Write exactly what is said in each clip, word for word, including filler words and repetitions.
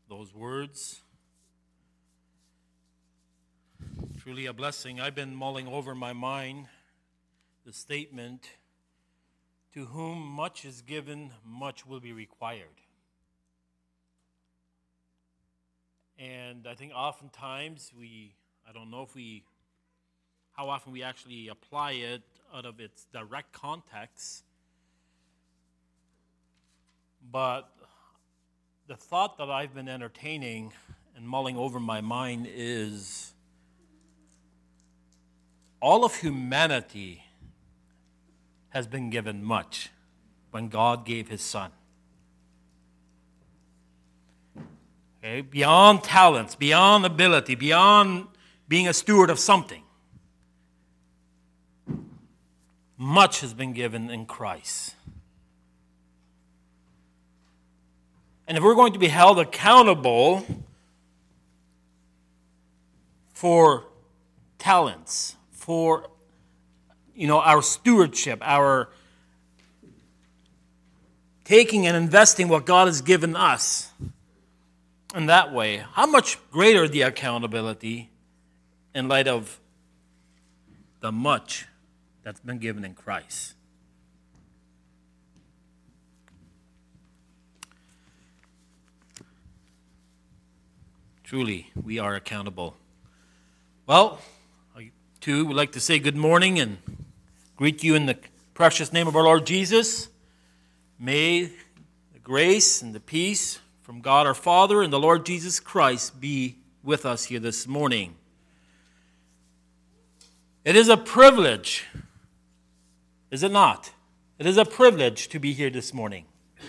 those words. Truly a blessing. I've been mulling over in my mind the statement, to whom much is given, much will be required. And I think oftentimes we, I don't know if we, how often we actually apply it out of its direct context, but the thought that I've been entertaining and mulling over my mind is all of humanity has been given much when God gave his Son. Okay? Beyond talents, beyond ability, beyond being a steward of something, much has been given in Christ. And if we're going to be held accountable for talents, for you know, our stewardship, our taking and investing what God has given us in that way, how much greater the accountability in light of the much that's been given in Christ. Truly, we are accountable. Well, I too would like to say good morning and greet you in the precious name of our Lord Jesus. May the grace and the peace from God our Father and the Lord Jesus Christ be with us here this morning. It is a privilege, is it not? It is a privilege to be here this morning.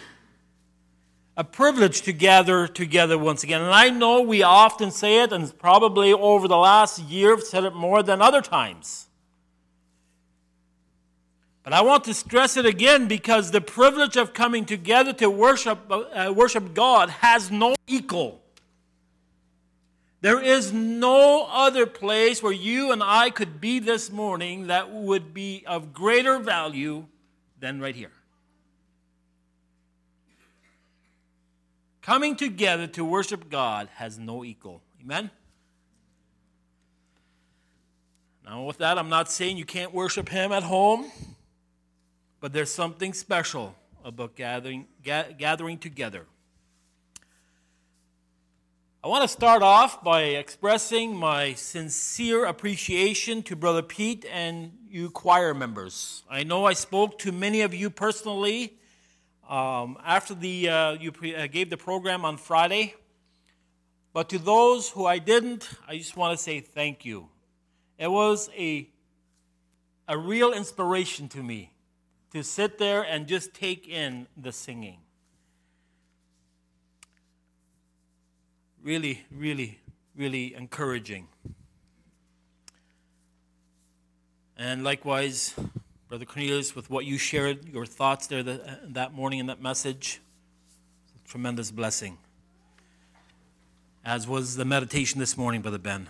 A privilege to gather together once again. And I know we often say it, and probably over the last year have said it more than other times. But I want to stress it again because the privilege of coming together to worship, uh, worship God has no equal. There is no other place where you and I could be this morning that would be of greater value than right here. Coming together to worship God has no equal. Amen? Now with that, I'm not saying you can't worship him at home, but there's something special about gathering, ga- gathering together. I want to start off by expressing my sincere appreciation to Brother Pete and you choir members. I know I spoke to many of you personally Um, after the uh, you pre- uh, gave the program on Friday. But to those who I didn't, I just want to say thank you. It was a, a real inspiration to me to sit there and just take in the singing. Really, really, really encouraging. And likewise, Brother Cornelius, with what you shared, your thoughts there that, that morning in that message, tremendous blessing. As was the meditation this morning, Brother Ben.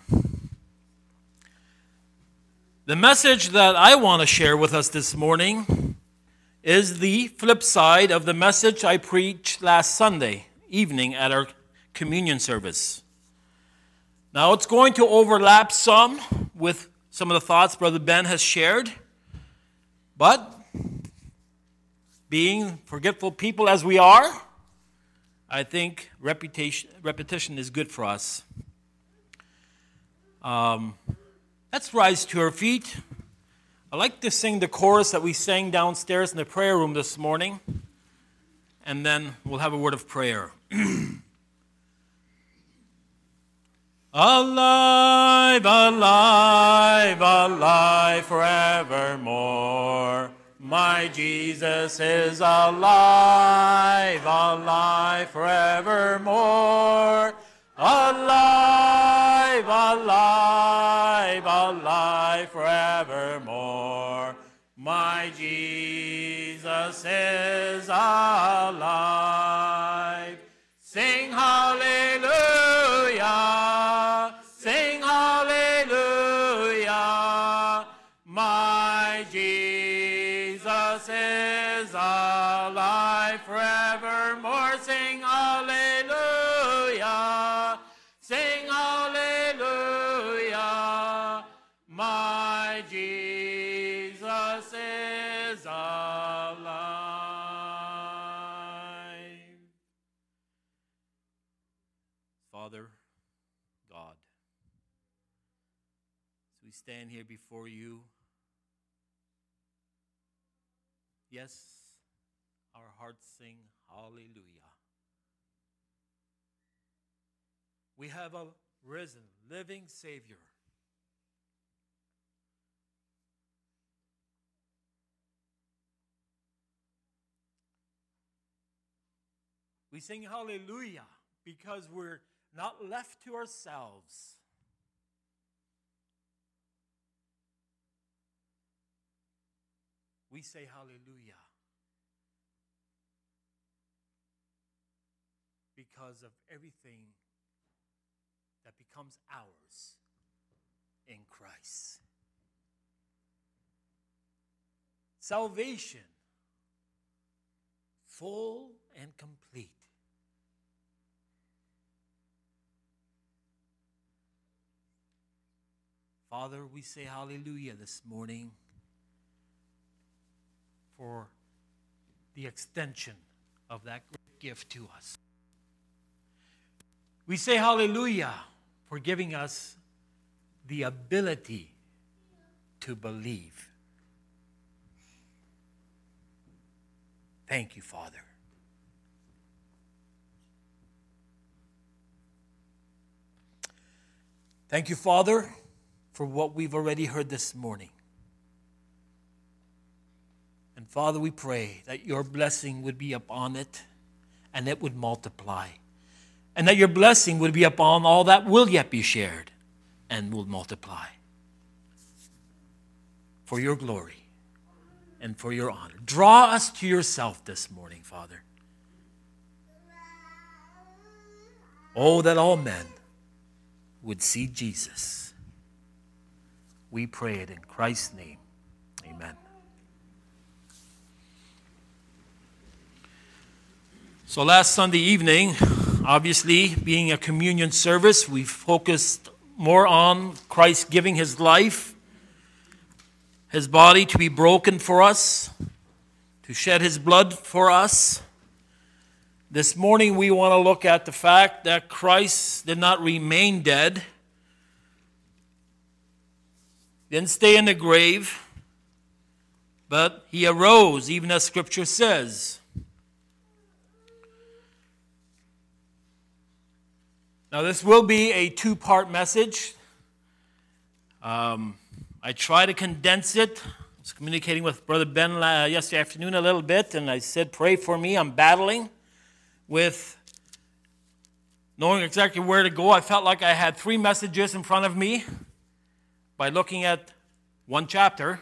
The message that I want to share with us this morning is the flip side of the message I preached last Sunday evening at our communion service. Now, it's going to overlap some with some of the thoughts Brother Ben has shared. But, being forgetful people as we are, I think repetition, repetition is good for us. Um, let's rise to our feet. I'd like to sing the chorus that we sang downstairs in the prayer room this morning, and then we'll have a word of prayer. Alive, alive, alive forevermore. My Jesus is alive, alive forevermore. Alive, alive, alive forevermore. My Jesus is alive. Sing hallelujah. Sing hallelujah. My Jesus is alive forevermore. Sing hallelujah. Father God, as we stand here before you, yes, our hearts sing hallelujah. We have a risen, living Savior. We sing hallelujah because we're not left to ourselves. We say hallelujah because of everything that becomes ours in Christ. Salvation, full and complete. Father, we say hallelujah this morning for the extension of that great gift to us. We say hallelujah for giving us the ability to believe. Thank you, Father. Thank you, Father, for what we've already heard this morning. And Father, we pray that your blessing would be upon it and it would multiply. And that your blessing would be upon all that will yet be shared and will multiply. For your glory and for your honor. Draw us to yourself this morning, Father. Oh, that all men would see Jesus. We pray it in Christ's name. Amen. So last Sunday evening, obviously being a communion service, we focused more on Christ giving his life, his body to be broken for us, to shed his blood for us. This morning we want to look at the fact that Christ did not remain dead, didn't stay in the grave, but he arose, even as Scripture says. Now, this will be a two-part message. Um, I try to condense it. I was communicating with Brother Ben uh, yesterday afternoon a little bit, and I said, pray for me. I'm battling with knowing exactly where to go. I felt like I had three messages in front of me by looking at one chapter.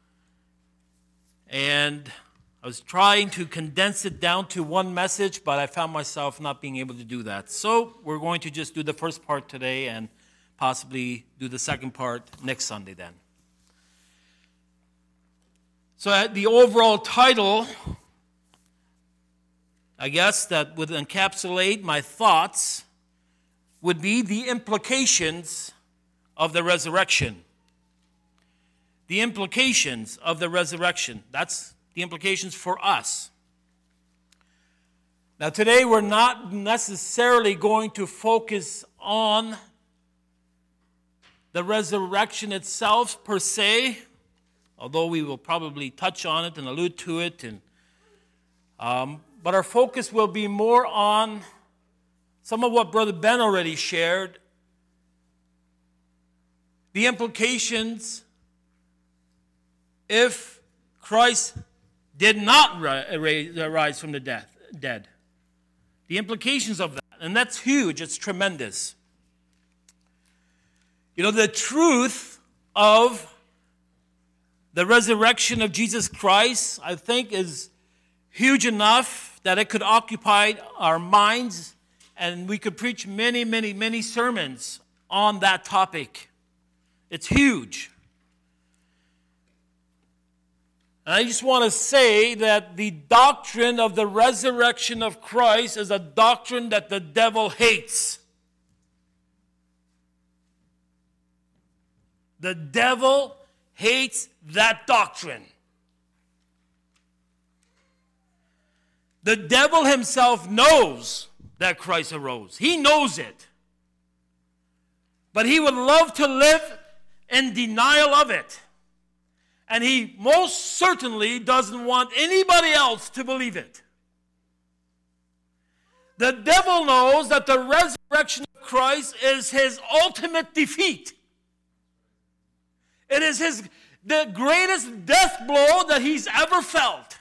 And I was trying to condense it down to one message, but I found myself not being able to do that. So we're going to just do the first part today and possibly do the second part next Sunday then. So the overall title, I guess, that would encapsulate my thoughts would be the implications of the resurrection. The implications of the resurrection. That's the implications for us. Now today we're not necessarily going to focus on the resurrection itself per se, although we will probably touch on it and allude to it. And, um, but our focus will be more on some of what Brother Ben already shared, the implications if Christ did not rise from the dead. The implications of that. And that's huge. It's tremendous. You know, the truth of the resurrection of Jesus Christ, I think, is huge enough that it could occupy our minds, and we could preach many, many, many sermons on that topic. It's huge. And I just want to say that the doctrine of the resurrection of Christ is a doctrine that the devil hates. The devil hates that doctrine. The devil himself knows that Christ arose. He knows it. but he would love to live in denial of it. And he most certainly doesn't want anybody else to believe it. The devil knows that the resurrection of Christ is his ultimate defeat. It is his the greatest death blow that he's ever felt.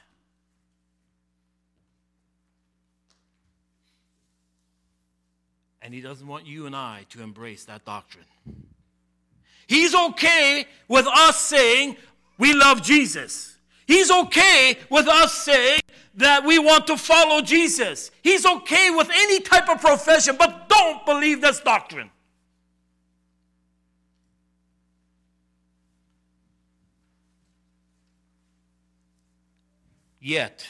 And he doesn't want you and I to embrace that doctrine. He's okay with us saying we love Jesus. He's okay with us saying that we want to follow Jesus. He's okay with any type of profession, but don't believe this doctrine. Yet,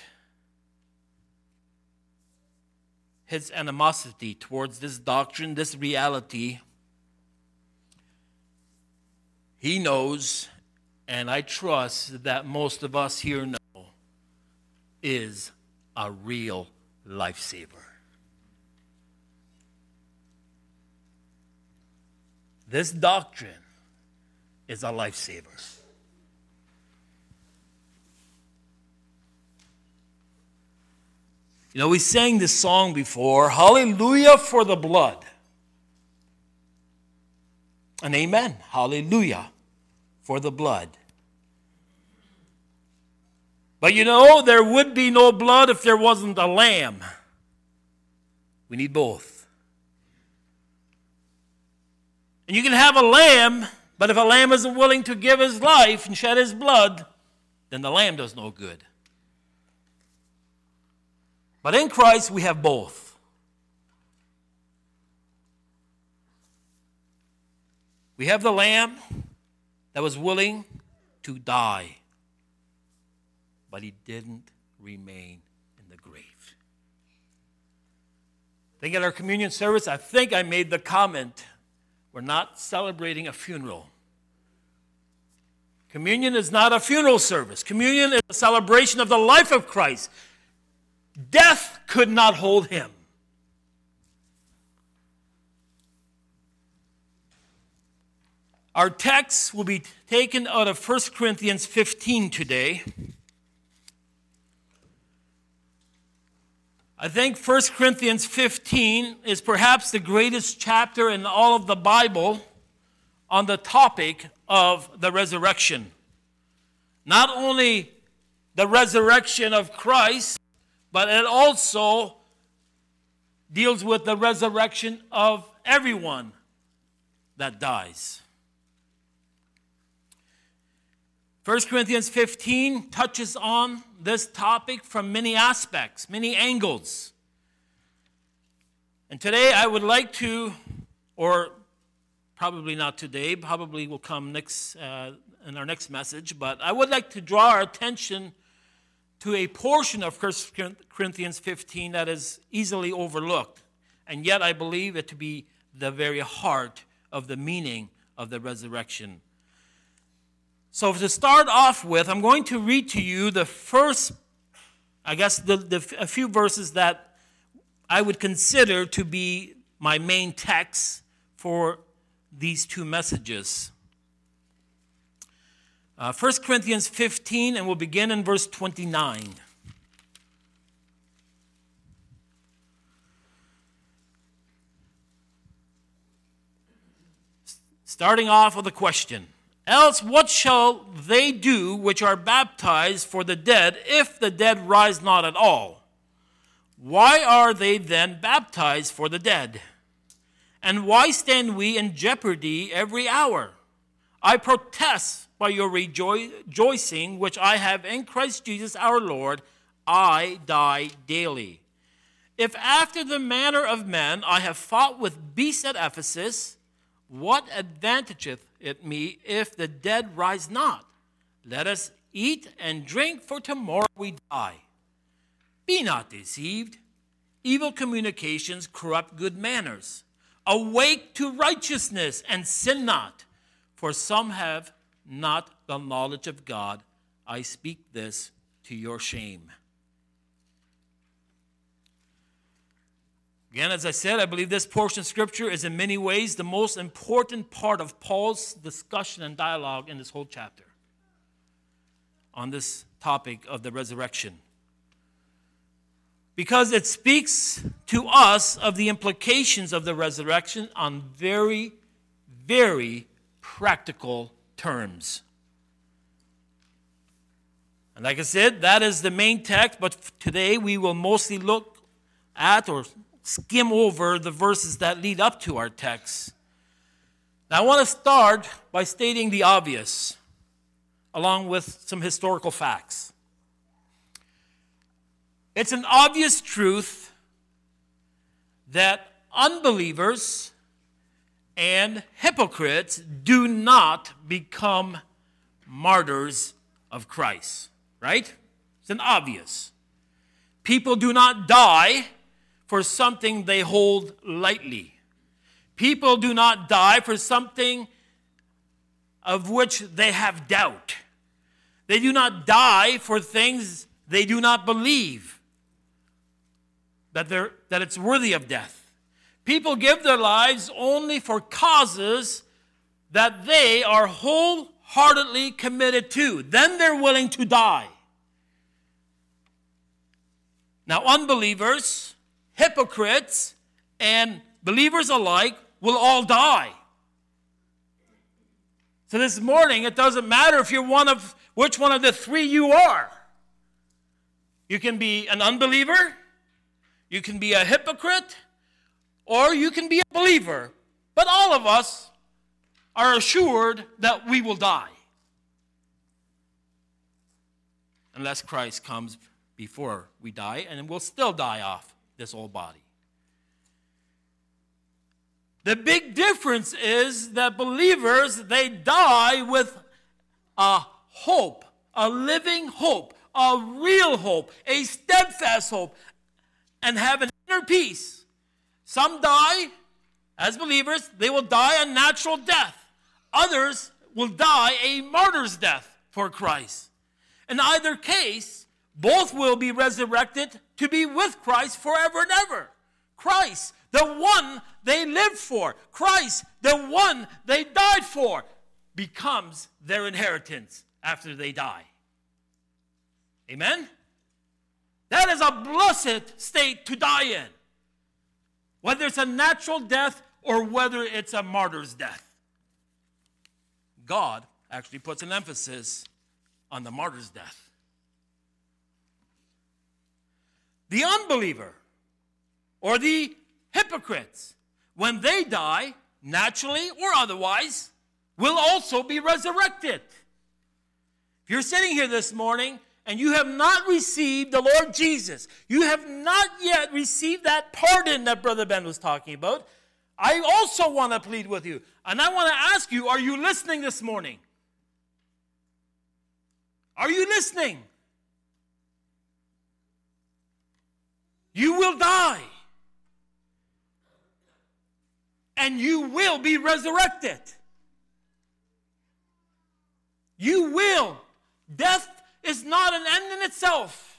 his animosity towards this doctrine, this reality, he knows, and I trust that most of us here know, is a real lifesaver. This doctrine is a lifesaver. You know, we sang this song before, hallelujah for the blood. And amen, hallelujah for the blood. But you know, there would be no blood if there wasn't a lamb. We need both. And you can have a lamb, but if a lamb isn't willing to give his life and shed his blood, then the lamb does no good. But in Christ, we have both. We have the lamb that was willing to die, but he didn't remain in the grave. I think at our communion service, I think I made the comment, we're not celebrating a funeral. Communion is not a funeral service. Communion is a celebration of the life of Christ. Death could not hold him. Our text will be taken out of First Corinthians fifteen today. I think First Corinthians fifteen is perhaps the greatest chapter in all of the Bible on the topic of the resurrection. Not only the resurrection of Christ, but it also deals with the resurrection of everyone that dies. First Corinthians fifteen touches on this topic from many aspects, many angles. And today I would like to, or probably not today, probably will come next uh, in our next message, but I would like to draw our attention to a portion of First Corinthians fifteen that is easily overlooked, and yet I believe it to be the very heart of the meaning of the resurrection. So to start off with, I'm going to read to you the first, I guess, the, the, a few verses that I would consider to be my main text for these two messages. Uh, First Corinthians fifteen, and we'll begin in verse twenty-nine. Starting off with a question. Else what shall they do which are baptized for the dead, if the dead rise not at all? Why are they then baptized for the dead? And why stand we in jeopardy every hour? I protest by your rejoicing which I have in Christ Jesus our Lord, I die daily. If after the manner of men I have fought with beasts at Ephesus, what advantageth it me if the dead rise not? Let us eat and drink, for tomorrow we die. Be not deceived. Evil communications corrupt good manners. Awake to righteousness and sin not, for some have not the knowledge of God. I speak this to your shame. Again, as I said, I believe this portion of Scripture is in many ways the most important part of Paul's discussion and dialogue in this whole chapter on this topic of the resurrection. Because it speaks to us of the implications of the resurrection on very, very practical terms. And like I said, that is the main text, but today we will mostly look at or skim over the verses that lead up to our text. Now, I want to start by stating the obvious, along with some historical facts. It's an obvious truth that unbelievers and hypocrites do not become martyrs of Christ, right? It's an obvious. People do not die for something they hold lightly. People do not die for something of which they have doubt. They do not die for things they do not believe that they're, that it's worthy of death. People give their lives only for causes that they are wholeheartedly committed to. Then they're willing to die. Now, unbelievers, hypocrites, and believers alike will all die. So this morning, it doesn't matter if you're one of which one of the three you are. You can be an unbeliever, you can be a hypocrite, or you can be a believer. But all of us are assured that we will die. Unless Christ comes before we die, and we'll still die off this old body. The big difference is that believers, they die with a hope, a living hope, a real hope, a steadfast hope, and have an inner peace. Some die as believers, they will die a natural death. Others will die a martyr's death for Christ. In either case, both will be resurrected to be with Christ forever and ever. Christ, the one they lived for, Christ, the one they died for, becomes their inheritance after they die. Amen? That is a blessed state to die in. Whether it's a natural death or whether it's a martyr's death. God actually puts an emphasis on the martyr's death. The unbeliever or the hypocrites, when they die, naturally or otherwise, will also be resurrected. If you're sitting here this morning and you have not received the Lord Jesus, you have not yet received that pardon that Brother Ben was talking about, I also want to plead with you. And I want to ask you, are you listening this morning? Are you listening? You will die. And you will be resurrected. You will. Death is not an end in itself.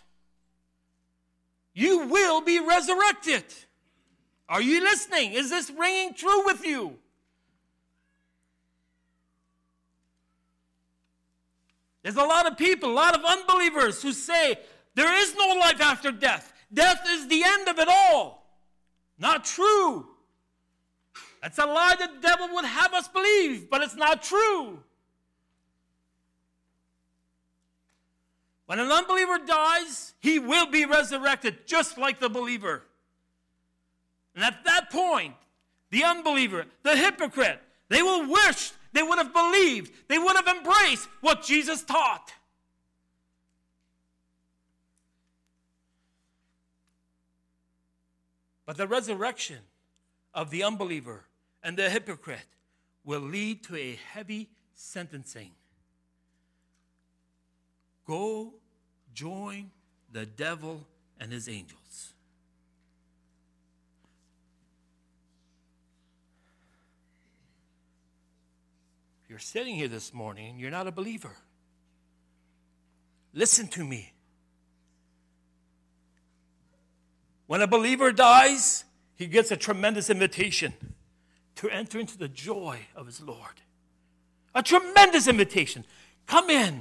You will be resurrected. Are you listening? Is this ringing true with you? There's a lot of people, a lot of unbelievers who say there is no life after death. Death is the end of it all. Not true. That's a lie the devil would have us believe, but it's not true. When an unbeliever dies, he will be resurrected just like the believer. And at that point, the unbeliever, the hypocrite, they will wish they would have believed, they would have embraced what Jesus taught. But the resurrection of the unbeliever and the hypocrite will lead to a heavy sentencing. Go join the devil and his angels. If you're sitting here this morning and you're not a believer, listen to me. When a believer dies, he gets a tremendous invitation to enter into the joy of his Lord. A tremendous invitation. Come in.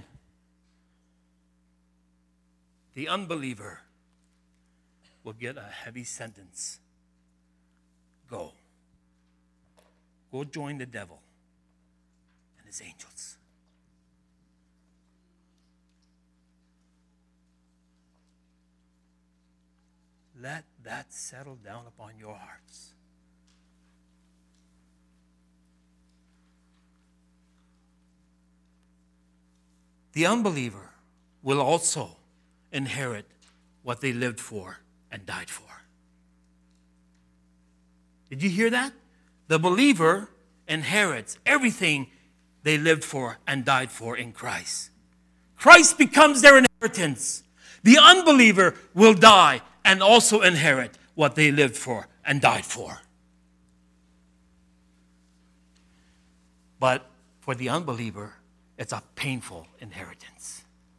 The unbeliever will get a heavy sentence. Go. Go join the devil and his angels. Let that settle down upon your hearts. The unbeliever will also inherit what they lived for and died for. Did you hear that? The believer inherits everything they lived for and died for in Christ. Christ becomes their inheritance. The unbeliever will die and also inherit what they lived for and died for. But for the unbeliever, it's a painful inheritance.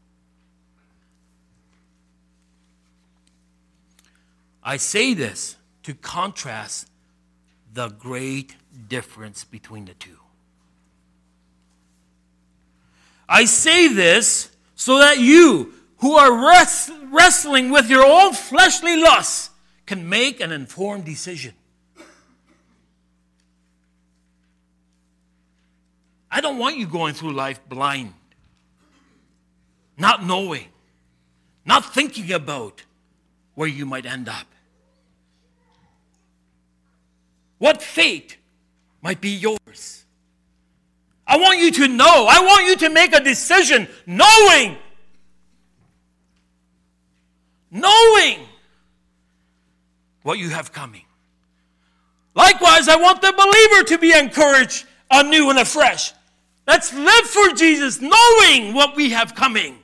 I say this to contrast the great difference between the two. I say this so that you, who are rest, wrestling with your own fleshly lusts, can make an informed decision. I don't want you going through life blind, not knowing, not thinking about where you might end up. What fate might be yours? I want you to know. I want you to make a decision knowing, knowing what you have coming. Likewise, I want the believer to be encouraged anew and afresh. Let's live for Jesus, knowing what we have coming.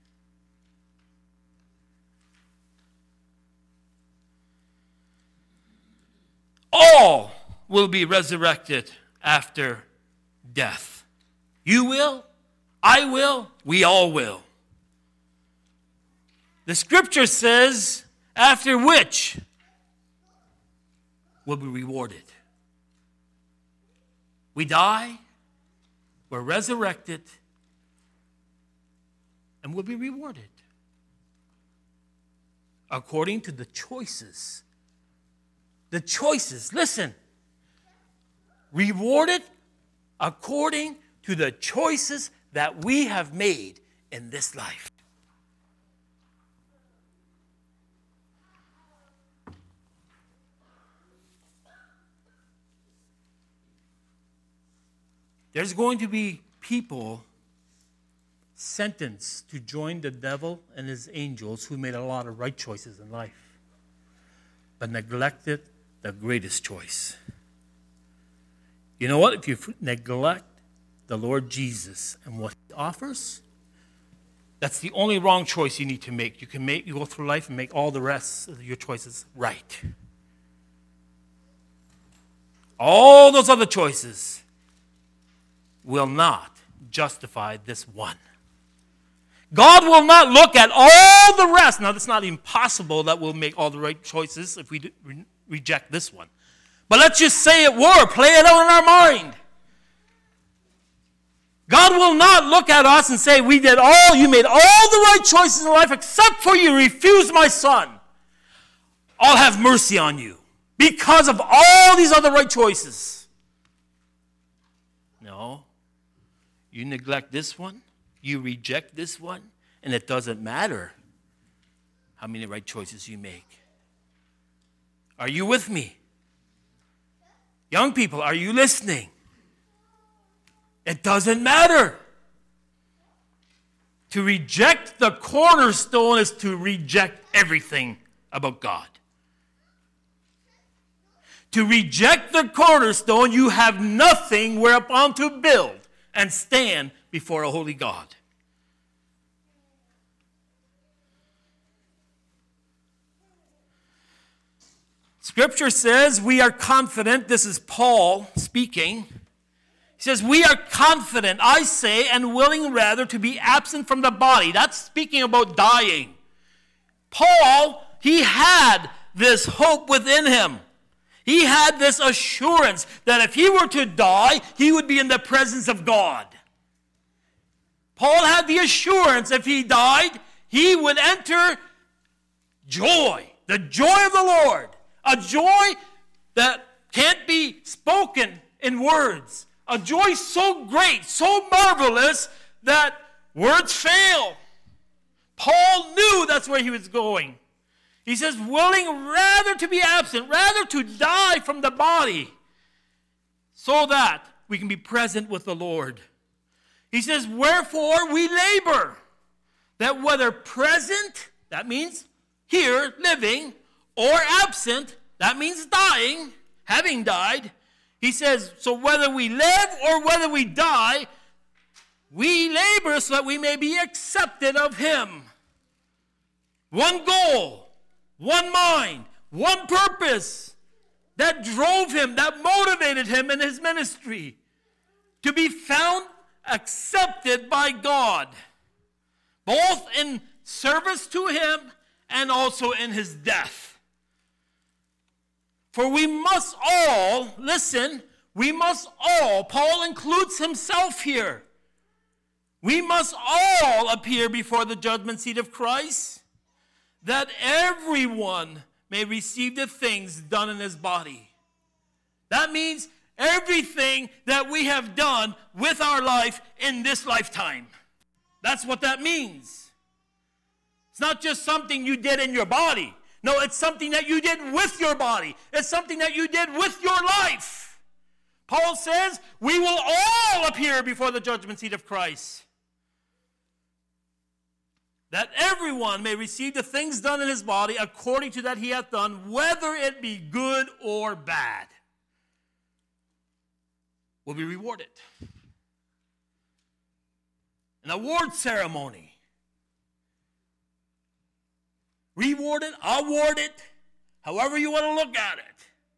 All will be resurrected after death. You will, I will, we all will. The scripture says, after which will be rewarded. We die, we're resurrected, and will be rewarded according to the choices. The choices, listen, rewarded according to the choices that we have made in this life. There's going to be people sentenced to join the devil and his angels who made a lot of right choices in life, but neglected the greatest choice. You know what? If you neglect the Lord Jesus and what he offers, that's the only wrong choice you need to make. You can make you go through life and make all the rest of your choices right. All those other choices will not justify this one. God will not look at all the rest. Now, it's not impossible that we'll make all the right choices if we do, re- reject this one. But let's just say it were. Play it out in our mind. God will not look at us and say, we did all, you made all the right choices in life except for you refused my son. I'll have mercy on you because of all these other right choices. No. You neglect this one, you reject this one, and it doesn't matter how many right choices you make. Are you with me? Young people, are you listening? It doesn't matter. To reject the cornerstone is to reject everything about God. To reject the cornerstone, you have nothing whereupon to build and stand before a holy God. Scripture says we are confident. This is Paul speaking. He says, we are confident, I say, and willing rather to be absent from the body. That's speaking about dying. Paul, he had this hope within him. He had this assurance that if he were to die, he would be in the presence of God. Paul had the assurance if he died, he would enter joy, the joy of the Lord, a joy that can't be spoken in words, a joy so great, so marvelous that words fail. Paul knew that's where he was going. He says, willing rather to be absent, rather to die from the body, so that we can be present with the Lord. He says, wherefore we labor, that whether present, that means here, living, or absent, that means dying, having died. He says, so whether we live or whether we die, we labor so that we may be accepted of him. One goal, one mind, one purpose that drove him, that motivated him in his ministry, to be found accepted by God, both in service to him and also in his death. For we must all, listen, we must all, Paul includes himself here, we must all appear before the judgment seat of Christ, that everyone may receive the things done in his body. That means everything that we have done with our life in this lifetime. That's what that means. It's not just something you did in your body. No, it's something that you did with your body. It's something that you did with your life. Paul says, we will all appear before the judgment seat of Christ, that everyone may receive the things done in his body according to that he hath done, whether it be good or bad, will be rewarded. An award ceremony. Rewarded, awarded, however you want to look at it.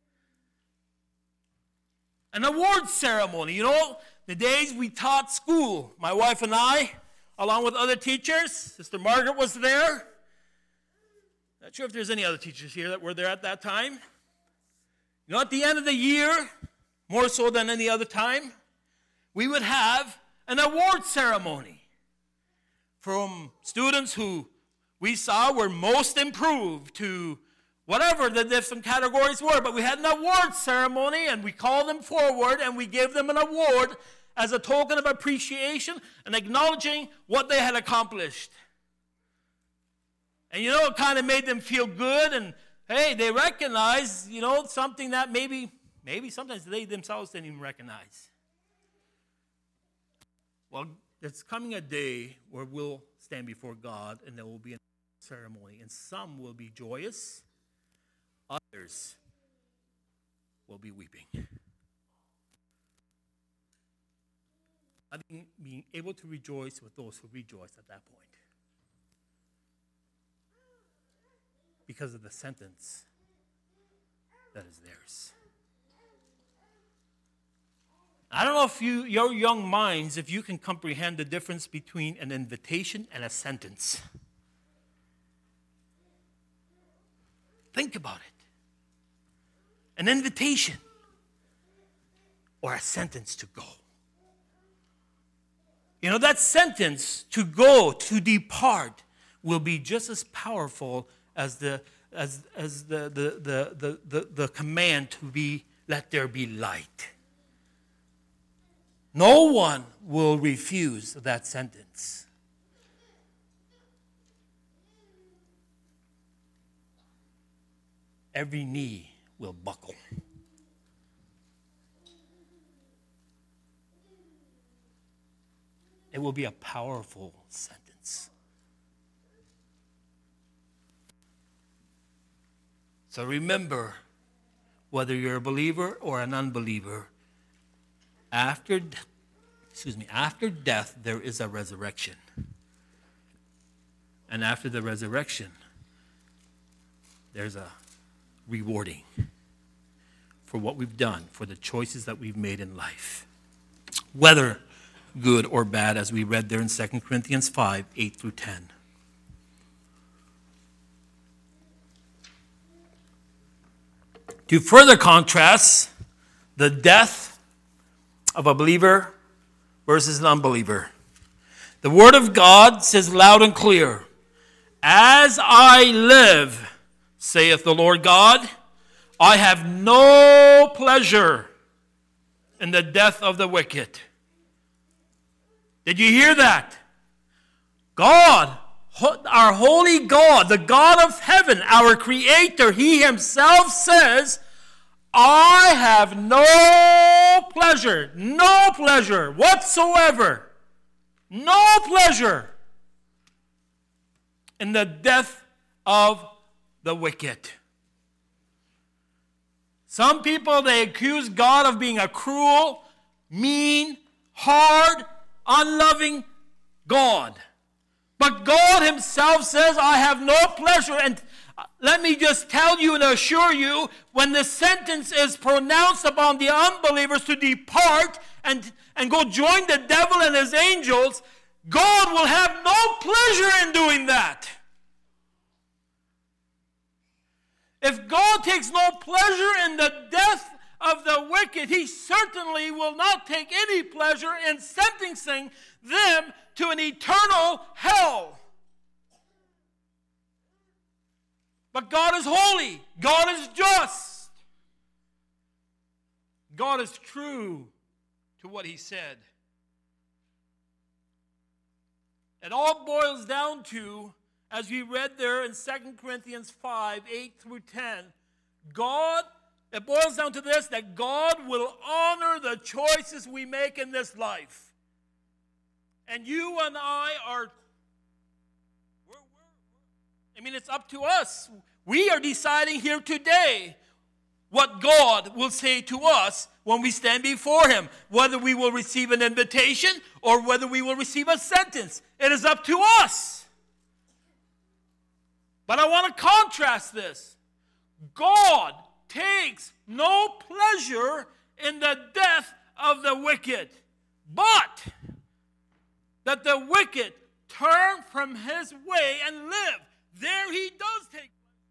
An award ceremony. You know, the days we taught school, my wife and I, along with other teachers, Sister Margaret was there. Not sure if there's any other teachers here that were there at that time. You know, at the end of the year, more so than any other time, we would have an award ceremony from students who we saw were most improved to whatever the different categories were. But we had an award ceremony, and we called them forward, and we gave them an award as a token of appreciation and acknowledging what they had accomplished. And you know, it kind of made them feel good, and hey, they recognized, you know, something that maybe, maybe sometimes they themselves didn't even recognize. Well, there's coming a day where we'll stand before God, and there will be a ceremony, and some will be joyous, others will be weeping. Being able to rejoice with those who rejoice at that point, because of the sentence that is theirs. I don't know if you, your young minds, if you can comprehend the difference between an invitation and a sentence. Think about it. An invitation or a sentence to go. You know, that sentence, to go, to depart, will be just as powerful as the as as the the the the, the, the command to be, let there be light. No one will refuse that sentence. Every knee will buckle. It will be a powerful sentence. So remember, whether you're a believer or an unbeliever, after, excuse me, after death there is a resurrection. And after the resurrection, there's a rewarding for what we've done, for the choices that we've made in life. Whether good or bad, as we read there in Second Corinthians five, eight through ten. to further contrast the death of a believer versus an unbeliever. The Word of God says loud and clear, "As I live, saith the Lord God, I have no pleasure in the death of the wicked." Did you hear that? God, our holy God, the God of heaven, our Creator, He Himself says, "I have no pleasure, no pleasure whatsoever, no pleasure in the death of the wicked." Some people, they accuse God of being a cruel, mean, hard, unloving God. But God Himself says, "I have no pleasure." And let me just tell you and assure you, when the sentence is pronounced upon the unbelievers to depart and, and go join the devil and his angels, God will have no pleasure in doing that. If God takes no pleasure in the death of the wicked, He certainly will not take any pleasure in sentencing them to an eternal hell. But God is holy. God is just. God is true to what He said. It all boils down to, as we read there in Second Corinthians five, eight through ten, God, it boils down to this, that God will honor the choices we make in this life. And you and I are, we're, we're, I mean, it's up to us. We are deciding here today what God will say to us when we stand before Him, whether we will receive an invitation or whether we will receive a sentence. It is up to us. But I want to contrast this. God takes no pleasure in the death of the wicked, but that the wicked turn from his way and live. There He does take.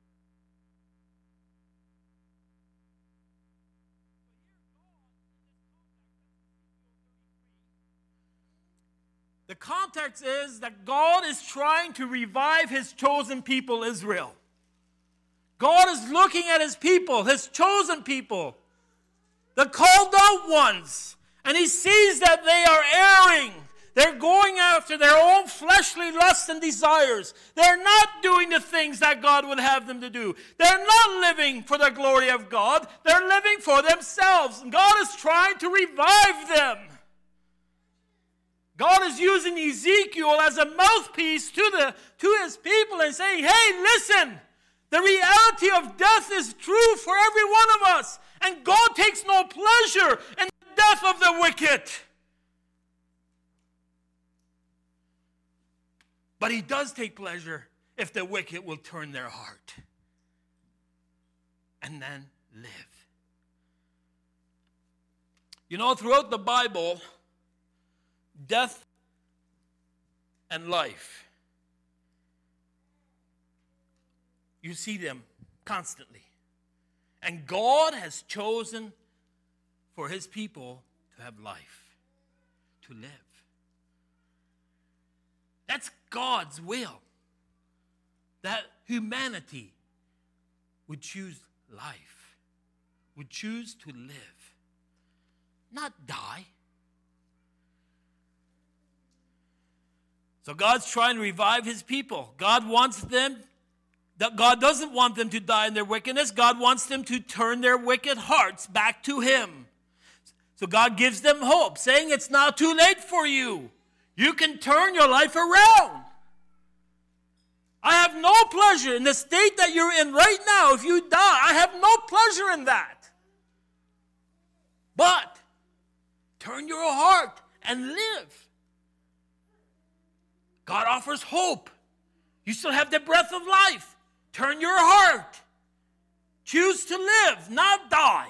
The context is that God is trying to revive His chosen people, Israel. God is looking at His people, His chosen people, the called out ones, and He sees that they are erring. They're going after their own fleshly lusts and desires. They're not doing the things that God would have them to do. They're not living for the glory of God. They're living for themselves. And God is trying to revive them. God is using Ezekiel as a mouthpiece to, the, to His people and saying, "Hey, listen, the reality of death is true for every one of us. And God takes no pleasure in the death of the wicked. But He does take pleasure if the wicked will turn their heart and then live." You know, throughout the Bible, death and life, you see them constantly. And God has chosen for His people to have life, to live. That's God's will, that humanity would choose life, would choose to live, not die. So God's trying to revive His people. God wants them, that God doesn't want them to die in their wickedness. God wants them to turn their wicked hearts back to Him. So God gives them hope, saying it's not too late for you. You can turn your life around. I have no pleasure in the state that you're in right now. If you die, I have no pleasure in that. But turn your heart and live. God offers hope. You still have the breath of life. Turn your heart. Choose to live, not die.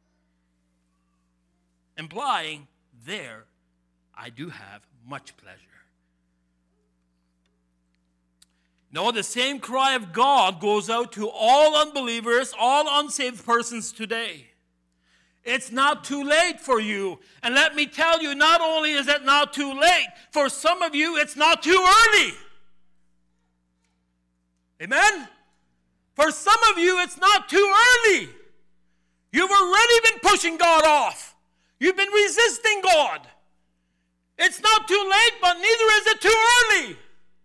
Implying, there I do have much pleasure. No, the same cry of God goes out to all unbelievers, all unsaved persons today. It's not too late for you. And let me tell you, not only is it not too late, for some of you, it's not too early. Amen? For some of you, it's not too early. You've already been pushing God off. You've been resisting God. It's not too late, but neither is it too early.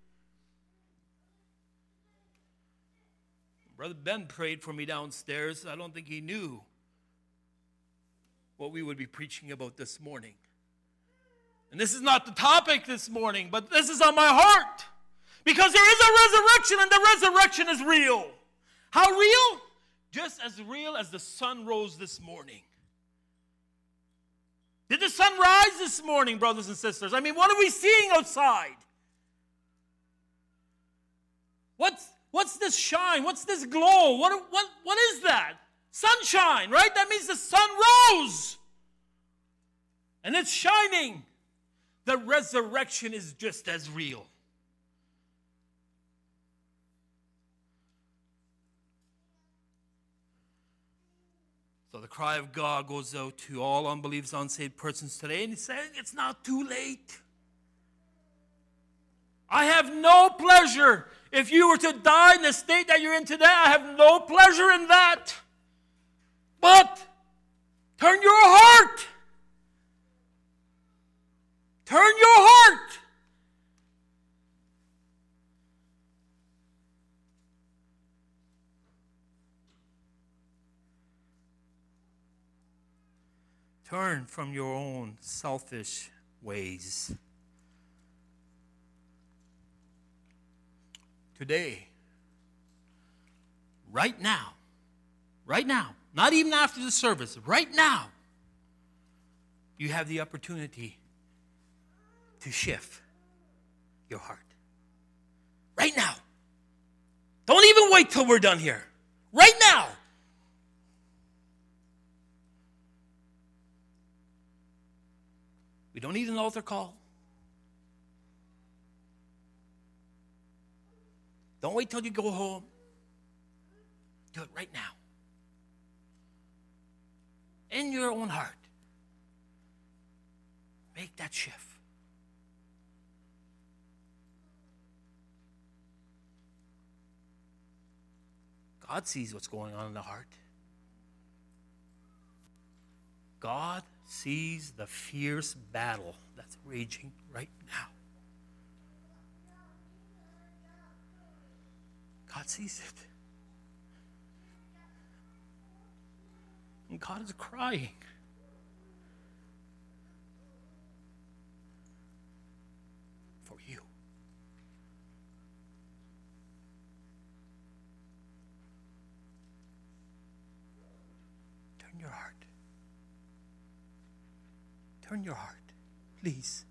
Brother Ben prayed for me downstairs. I don't think he knew what we would be preaching about this morning. And this is not the topic this morning, but this is on my heart. Because there is a resurrection, and the resurrection is real. How real? Just as real as the sun rose this morning. Did the sun rise this morning, brothers and sisters? I mean, what are we seeing outside? What's, what's this shine? What's this glow? What, what, what is that? Sunshine, right? That means the sun rose. And it's shining. The resurrection is just as real. So the cry of God goes out to all unbelievers, unsaved persons today, and he's saying it's not too late. I have no pleasure. If you were to die in the state that you're in today, I have no pleasure in that. But turn your heart. Turn your heart. Turn from your own selfish ways. Today, right now, right now, not even after the service, right now, you have the opportunity to shift your heart. Right now. Don't even wait till we're done here. Right now. We don't need an altar call. Don't wait till you go home. Do it right now. In your own heart. Make that shift. God sees what's going on in the heart. God sees the fierce battle that's raging right now. God sees it. And God is crying. For you. Turn your heart. Turn your heart, please.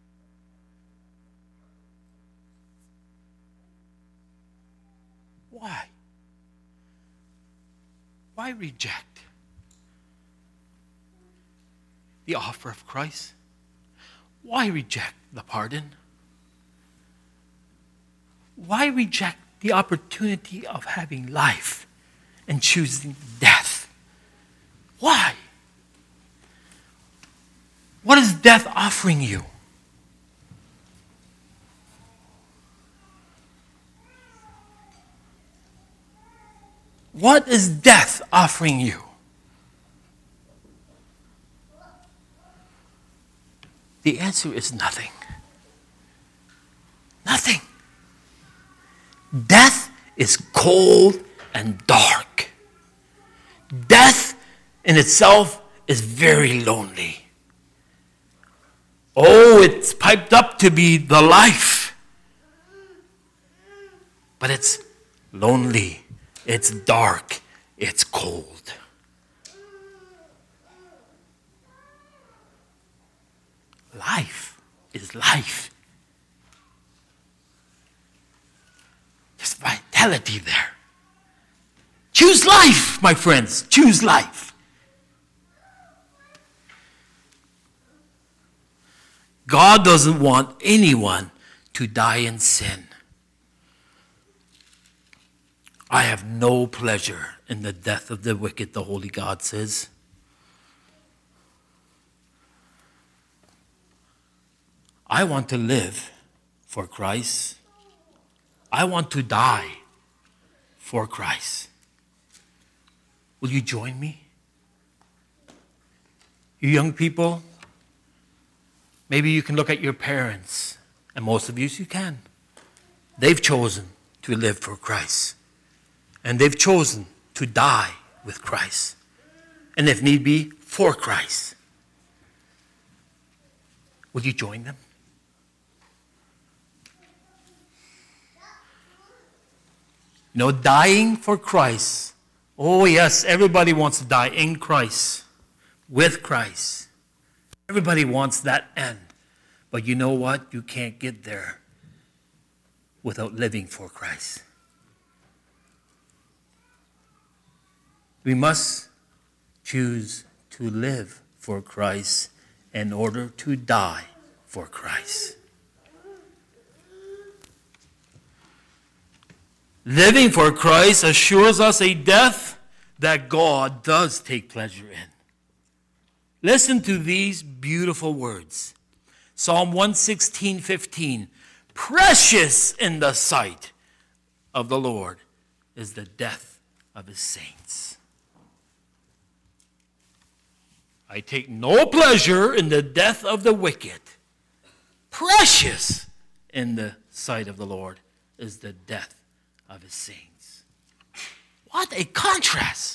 Why? Why reject the offer of Christ? Why reject the pardon? Why reject the opportunity of having life and choosing death? Why? What is death offering you? What is death offering you? The answer is nothing. Nothing. Death is cold and dark. Death in itself is very lonely. Oh, it's piped up to be the life. But it's lonely. It's dark. It's cold. Life is life. There's vitality there. Choose life, my friends. Choose life. God doesn't want anyone to die in sin. I have no pleasure in the death of the wicked, the Holy God says. I want to live for Christ. I want to die for Christ. Will you join me? You young people, maybe you can look at your parents, and most of you, you can. They've chosen to live for Christ. And they've chosen to die with Christ. And if need be, for Christ. Will you join them? You know, dying for Christ. Oh yes, everybody wants to die in Christ, with Christ. Everybody wants that end. But you know what? You can't get there without living for Christ. We must choose to live for Christ in order to die for Christ. Living for Christ assures us a death that God does take pleasure in. Listen to these beautiful words. Psalm one sixteen, fifteen. Precious in the sight of the Lord is the death of his saints. I take no pleasure in the death of the wicked. Precious in the sight of the Lord is the death of his saints. What a contrast.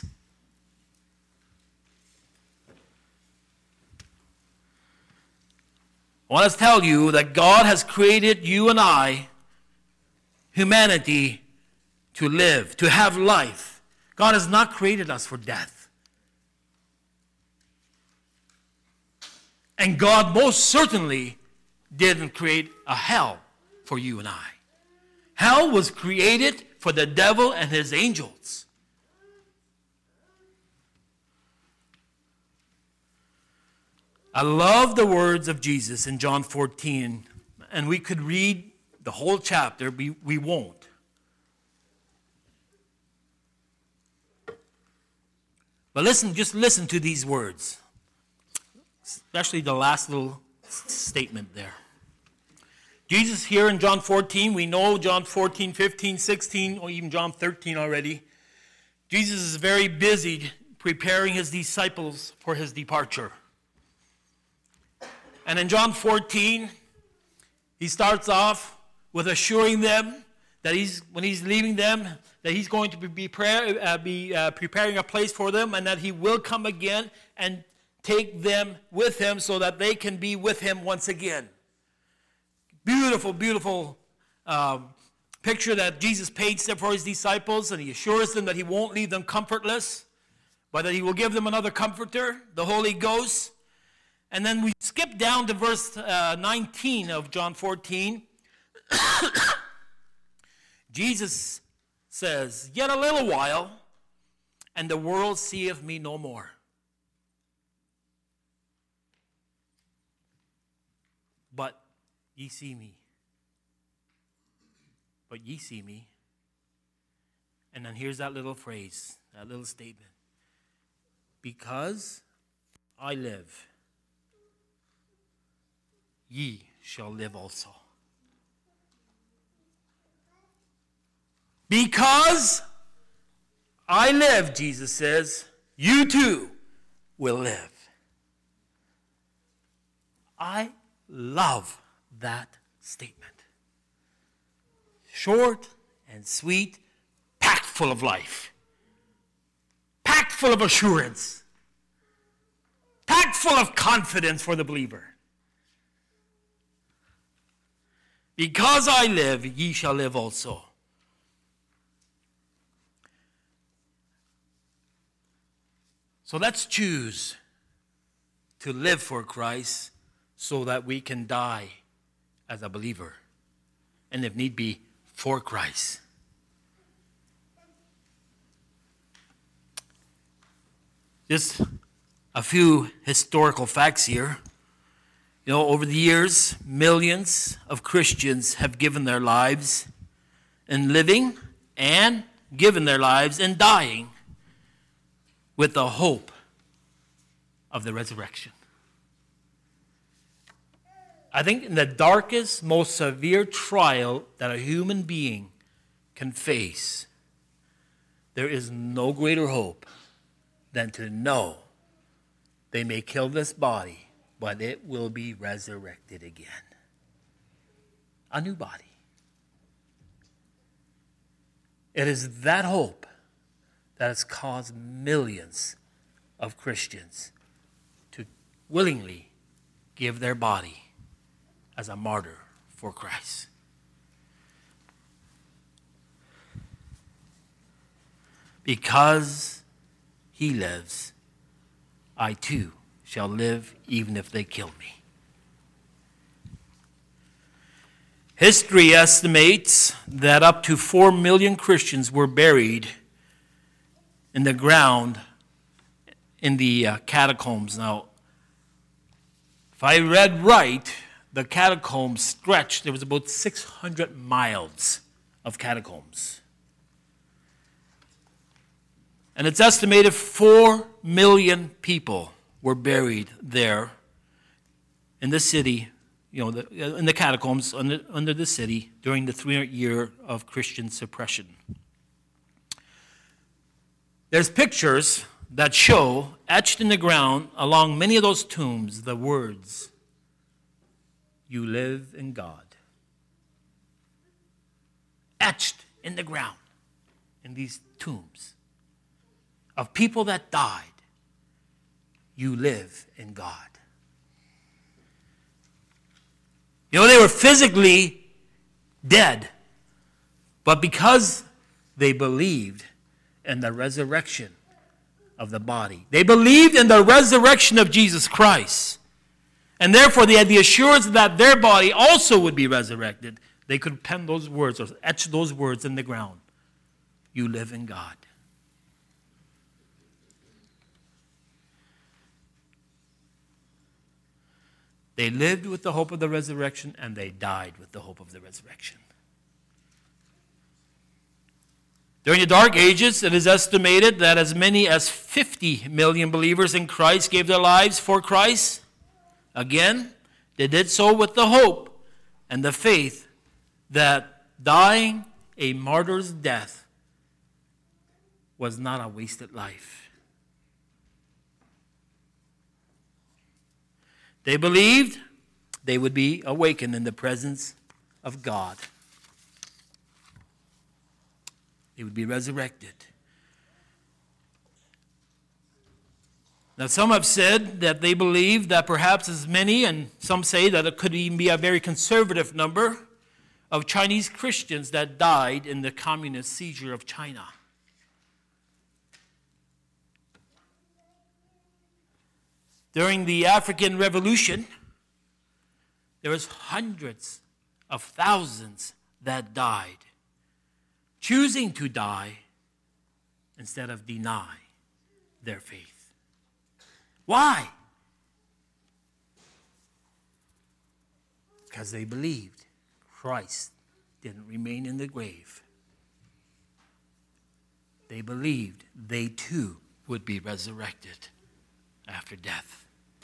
I want to tell you that God has created you and I, humanity, to live, to have life. God has not created us for death. And God most certainly didn't create a hell for you and I. Hell was created for the devil and his angels. I love the words of Jesus in John fourteen, and we could read the whole chapter, we, we won't. But listen, just listen to these words, especially the last little statement there. Jesus here in John fourteen, we know John fourteen, fifteen, sixteen, or even John thirteen already. Jesus is very busy preparing his disciples for his departure. And in John fourteen, he starts off with assuring them that he's, when he's leaving them, that he's going to be, prayer, uh, be uh, preparing a place for them, and that he will come again and take them with him so that they can be with him once again. Beautiful, beautiful um, picture that Jesus paints for his disciples, and he assures them that he won't leave them comfortless, but that he will give them another comforter, the Holy Ghost. And then we skip down to verse uh, nineteen of John fourteen. Jesus says, "Yet a little while, and the world seeth me no more. But ye see me. But ye see me." And then here's that little phrase, that little statement. "Because I live, ye shall live also." Because I live, Jesus says, you too will live. I love that statement. Short and sweet, packed full of life. Packed full of assurance. Packed full of confidence for the believer. Because I live, ye shall live also. So let's choose to live for Christ so that we can die as a believer. And if need be, for Christ. Just a few historical facts here. You know, over the years, millions of Christians have given their lives in living and given their lives and dying with the hope of the resurrection. I think in the darkest, most severe trial that a human being can face, there is no greater hope than to know they may kill this body, but it will be resurrected again. A new body. It is that hope that has caused millions of Christians to willingly give their body as a martyr for Christ. Because he lives, I too shall live even if they kill me. History estimates that up to four million Christians were buried in the ground in the uh, catacombs. Now, if I read right, the catacombs stretched, there was about six hundred miles of catacombs. And it's estimated four million people were buried there in the city, you know, the, in the catacombs under, under the city during the three hundred year of Christian suppression. There's pictures that show, etched in the ground along many of those tombs, the words, "You live in God." Etched in the ground in these tombs of people that died. You live in God. You know, they were physically dead, but because they believed in the resurrection of the body, they believed in the resurrection of Jesus Christ, and therefore they had the assurance that their body also would be resurrected. They could pen those words or etch those words in the ground. You live in God. They lived with the hope of the resurrection, and they died with the hope of the resurrection. During the Dark Ages, it is estimated that as many as fifty million believers in Christ gave their lives for Christ. Again, they did so with the hope and the faith that dying a martyr's death was not a wasted life. They believed they would be awakened in the presence of God. They would be resurrected. Now, some have said that they believe that perhaps as many, and some say that it could even be a very conservative number, of Chinese Christians that died in the communist seizure of China. During the African Revolution, there was hundreds of thousands that died, choosing to die instead of deny their faith. Why? Because they believed Christ didn't remain in the grave. They believed they too would be resurrected after death.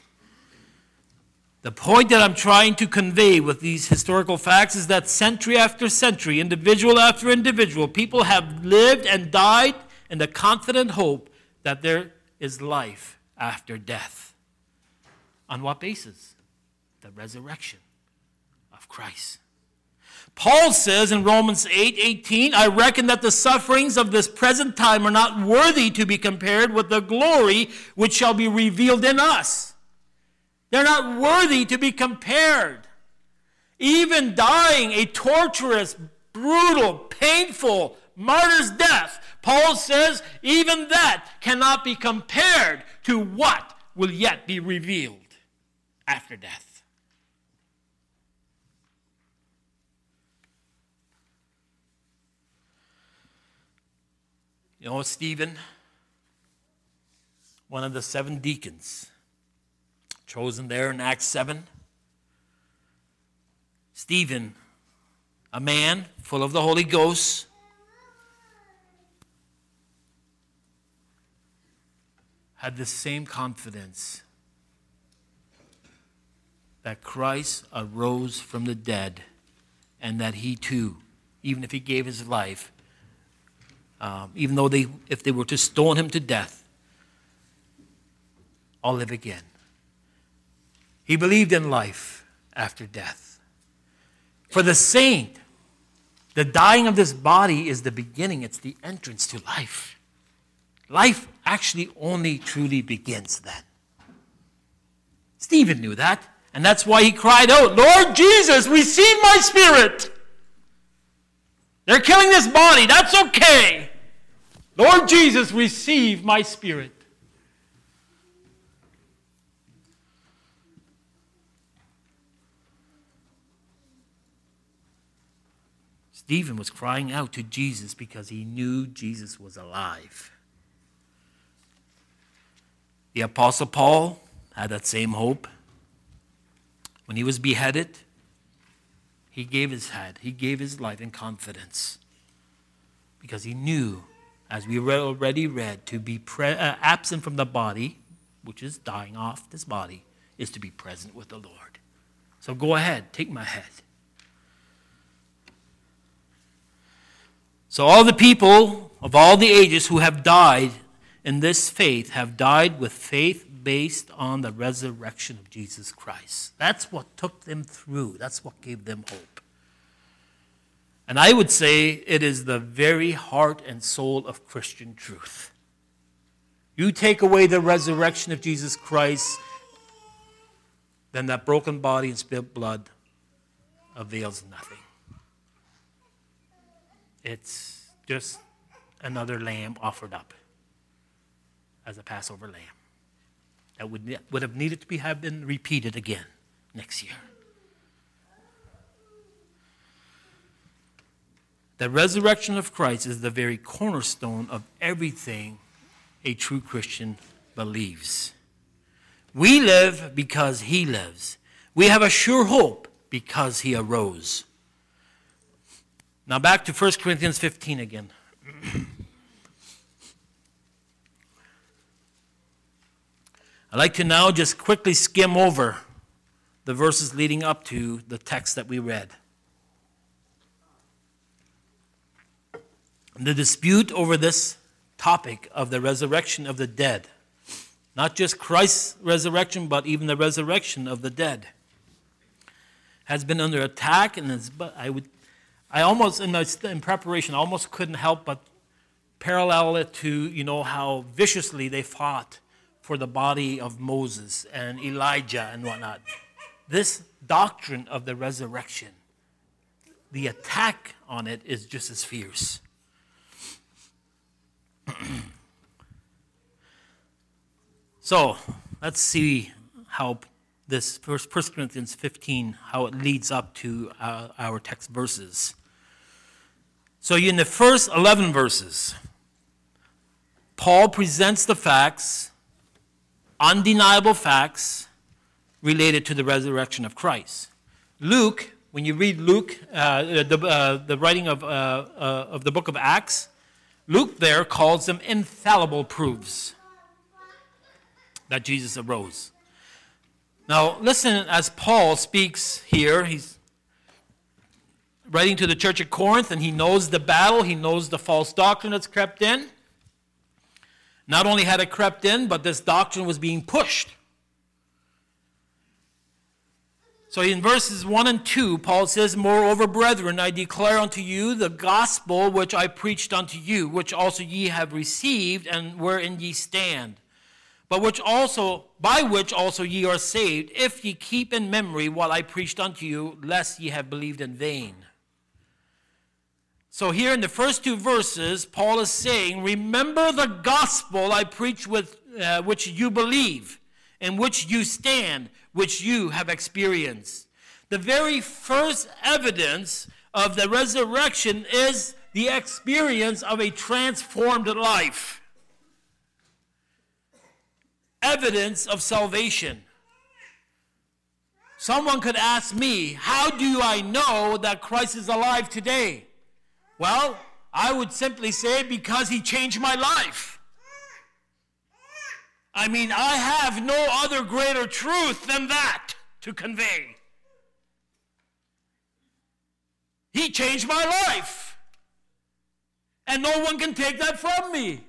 The point that I'm trying to convey with these historical facts is that century after century, individual after individual, people have lived and died in the confident hope that there is life after death. On what basis? The resurrection of Christ. Paul says in Romans eight eighteen, I reckon that the sufferings of this present time are not worthy to be compared with the glory which shall be revealed in us. They're not worthy to be compared. Even dying a torturous, brutal, painful martyr's death, Paul says, even that cannot be compared to what will yet be revealed after death. You know, Stephen, one of the seven deacons, chosen there in Acts seven. Stephen, a man full of the Holy Ghost, had the same confidence that Christ arose from the dead and that he too, even if he gave his life, um, even though they, if they were to stone him to death, I'll live again. He believed in life after death. For the saint, the dying of this body is the beginning. It's the entrance to life. Life actually only truly begins then. Stephen knew that, and that's why he cried out, Lord Jesus, receive my spirit. They're killing this body. That's okay. Lord Jesus, receive my spirit. Stephen was crying out to Jesus because he knew Jesus was alive. The Apostle Paul had that same hope. When he was beheaded, he gave his head, he gave his life in confidence because he knew, as we already read, to be pre- uh, absent from the body, which is dying off this body, is to be present with the Lord. So go ahead, take my head. So all the people of all the ages who have died in this faith have died with faith based on the resurrection of Jesus Christ. That's what took them through. That's what gave them hope. And I would say it is the very heart and soul of Christian truth. You take away the resurrection of Jesus Christ, then that broken body and spilled blood avails nothing. It's just another lamb offered up as a Passover lamb that would, would have needed to be, have been repeated again next year. The resurrection of Christ is the very cornerstone of everything a true Christian believes. We live because he lives. We have a sure hope because he arose. Now back to First Corinthians fifteen again. I'd like to now just quickly skim over the verses leading up to the text that we read. The dispute over this topic of the resurrection of the dead, not just Christ's resurrection, but even the resurrection of the dead, has been under attack, and is, but I would, I almost in, my, in preparation, I almost couldn't help but parallel it to, you know, how viciously they fought for the body of Moses and Elijah and whatnot. This doctrine of the resurrection, the attack on it is just as fierce. So let's see how this First Corinthians fifteen, how it leads up to uh, our text verses. So in the first eleven verses, Paul presents the facts, undeniable facts, related to the resurrection of Christ. Luke, when you read Luke, uh, the, uh, the writing of, uh, uh, of the book of Acts, Luke there calls them infallible proofs that Jesus arose. Now, listen as Paul speaks here. He's writing to the church at Corinth, and he knows the battle. He knows the false doctrine that's crept in. Not only had it crept in, but this doctrine was being pushed. So in verses one and two, Paul says, Moreover, brethren, I declare unto you the gospel which I preached unto you, which also ye have received, and wherein ye stand, but which also, by which also ye are saved, if ye keep in memory what I preached unto you, lest ye have believed in vain. So here in the first two verses, Paul is saying, remember the gospel I preached with, uh, which you believe, in which you stand, which you have experienced. The very first evidence of the resurrection is the experience of a transformed life. Evidence of salvation. Someone could ask me, how do I know that Christ is alive today? Well, I would simply say, because he changed my life. I mean, I have no other greater truth than that to convey. He changed my life. And no one can take that from me.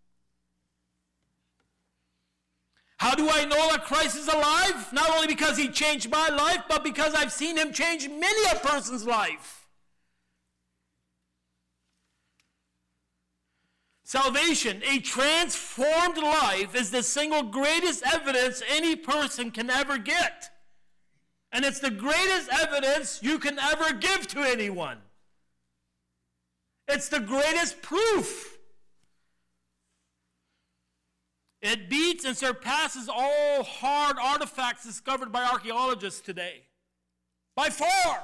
How do I know that Christ is alive? Not only because he changed my life, but because I've seen him change many a person's life. Salvation, a transformed life, is the single greatest evidence any person can ever get. And it's the greatest evidence you can ever give to anyone. It's the greatest proof. It beats and surpasses all hard artifacts discovered by archaeologists today. By far.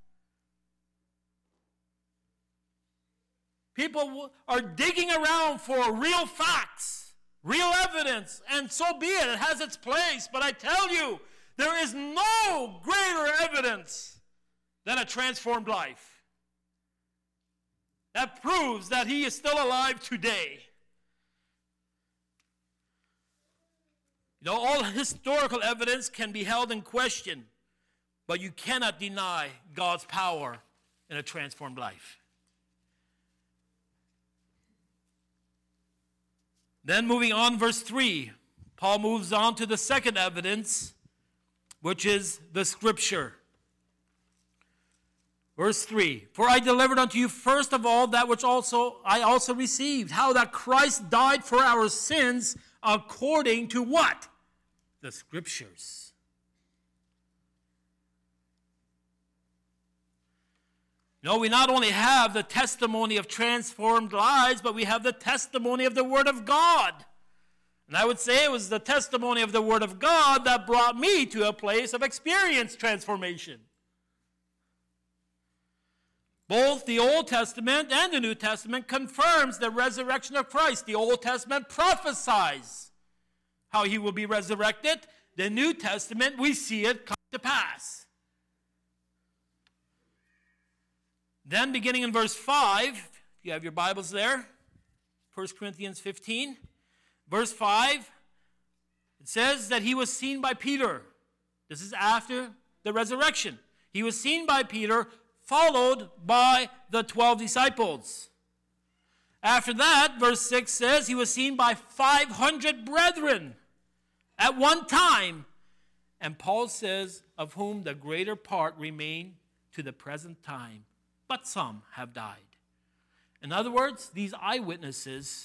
People are digging around for real facts, real evidence, and so be it. It has its place. But I tell you, there is no greater evidence than a transformed life. That proves that he is still alive today. You know, all historical evidence can be held in question, but you cannot deny God's power in a transformed life. Then moving on, verse three, Paul moves on to the second evidence, which is the Scripture. Verse three, for I delivered unto you first of all that which also I also received, how that Christ died for our sins according to what? The Scriptures. No, we not only have the testimony of transformed lives, but we have the testimony of the Word of God. And I would say it was the testimony of the Word of God that brought me to a place of experience transformation. Both the Old Testament and the New Testament confirms the resurrection of Christ. The Old Testament prophesies how he will be resurrected. The New Testament, we see it come to pass. Then beginning in verse five, if you have your Bibles there, First Corinthians fifteen, verse five, it says that he was seen by Peter. This is after the resurrection. He was seen by Peter, followed by the twelve disciples. After that, verse six says, he was seen by five hundred brethren at one time. And Paul says, of whom the greater part remain to the present time, but some have died. In other words, these eyewitnesses,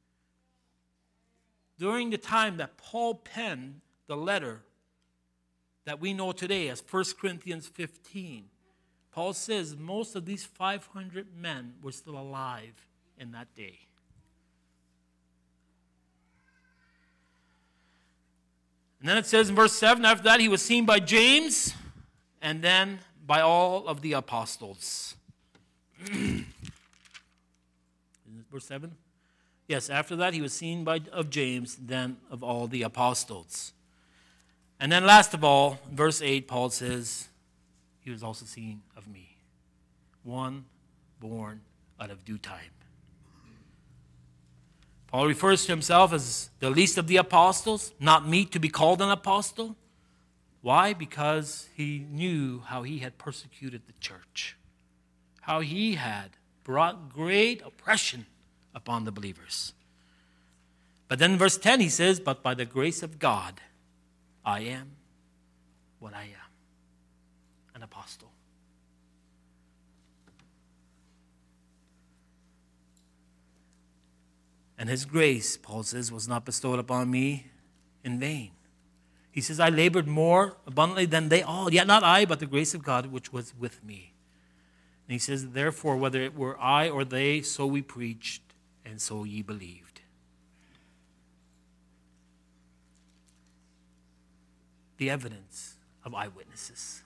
during the time that Paul penned the letter that we know today as First Corinthians fifteen, Paul says most of these five hundred men were still alive in that day. And then it says in verse seven, after that he was seen by James, and then by all of the apostles. Verse seven? Yes, after that he was seen by of James, then of all the apostles. And then last of all, verse eight, Paul says, he was also seen of me, one born out of due time. Paul refers to himself as the least of the apostles, not meet to be called an apostle. Why? Because he knew how he had persecuted the church, how he had brought great oppression upon the believers. But then in verse ten he says, but by the grace of God, I am what I am, an apostle. And his grace, Paul says, was not bestowed upon me in vain. He says, I labored more abundantly than they all, yet not I, but the grace of God which was with me. And he says, therefore, whether it were I or they, so we preached, and so ye believed. The evidence of eyewitnesses.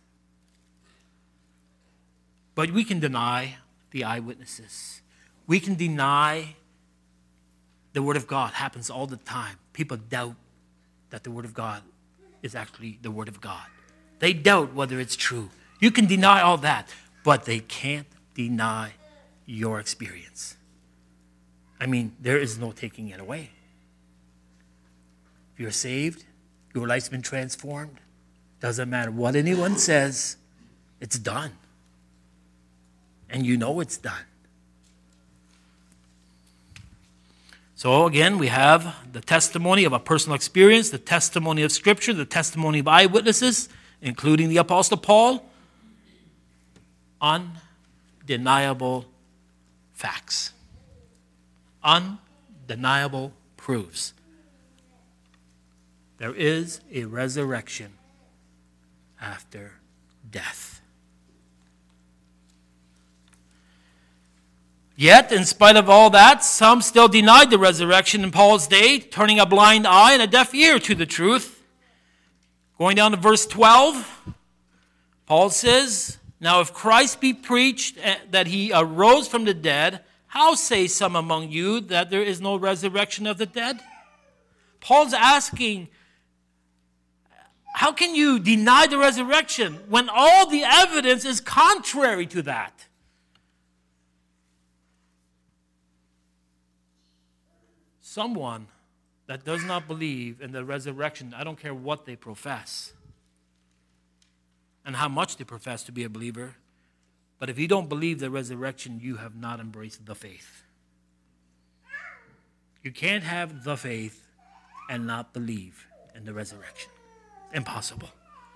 But we can deny the eyewitnesses. We can deny the Word of God. Happens all the time. People doubt that the Word of God is actually the Word of God. They doubt whether it's true. You can deny all that, but they can't deny your experience. I mean, there is no taking it away. If you're saved, your life's been transformed. Doesn't matter what anyone says, it's done. And you know it's done. So again, we have the testimony of a personal experience, the testimony of Scripture, the testimony of eyewitnesses, including the Apostle Paul. Undeniable facts. Undeniable proofs. There is a resurrection after death. Yet, in spite of all that, some still denied the resurrection in Paul's day, turning a blind eye and a deaf ear to the truth. Going down to verse twelve, Paul says, "Now if Christ be preached that he arose from the dead, how say some among you that there is no resurrection of the dead?" Paul's asking, how can you deny the resurrection when all the evidence is contrary to that? Someone that does not believe in the resurrection, I don't care what they profess and how much they profess to be a believer, but if you don't believe the resurrection, you have not embraced the faith. You can't have the faith and not believe in the resurrection. Impossible.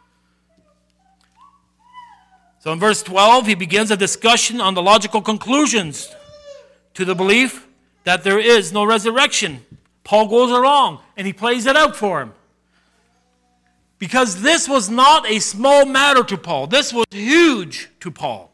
So in verse twelve, he begins a discussion on the logical conclusions to the belief that there is no resurrection. Paul goes along and he plays it out for him. Because this was not a small matter to Paul. This was huge to Paul.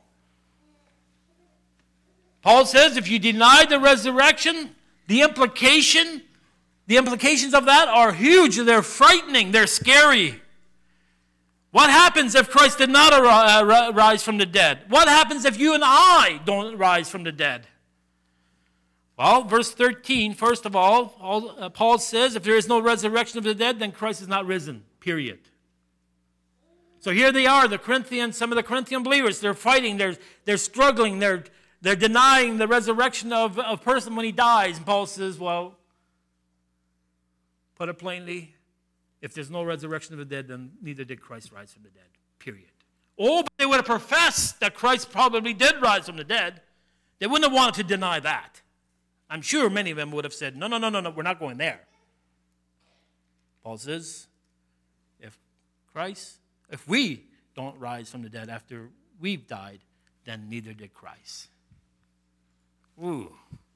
Paul says if you deny the resurrection, the implication, the implications of that are huge. They're frightening. They're scary. What happens if Christ did not rise from the dead? What happens if you and I don't rise from the dead? Well, verse thirteen, first of all, Paul says, if there is no resurrection of the dead, then Christ is not risen, period. So here they are, the Corinthians, some of the Corinthian believers, they're fighting, they're, they're struggling, they're, they're denying the resurrection of a person when he dies. And Paul says, well, put it plainly, if there's no resurrection of the dead, then neither did Christ rise from the dead, period. Oh, but they would have professed that Christ probably did rise from the dead. They wouldn't have wanted to deny that. I'm sure many of them would have said, no, no, no, no, no, we're not going there. Paul says, if Christ, if we don't rise from the dead after we've died, then neither did Christ. Ooh.